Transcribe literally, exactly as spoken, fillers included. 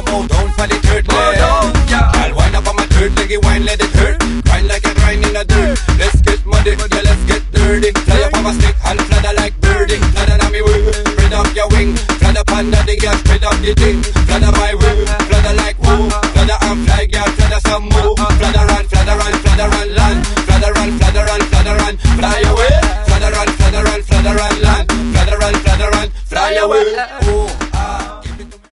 bow down for the third leg. Girl, wind up on my third leg, you wine, let it hurt. Grind like a grind in the dirt. Let's get muddy, yeah, let's get dirty. Fly up on my stick and flutter like birdie. Flutter on me wing, spread up your wing. Flutter up under the gas, spread up the thing. Flutter my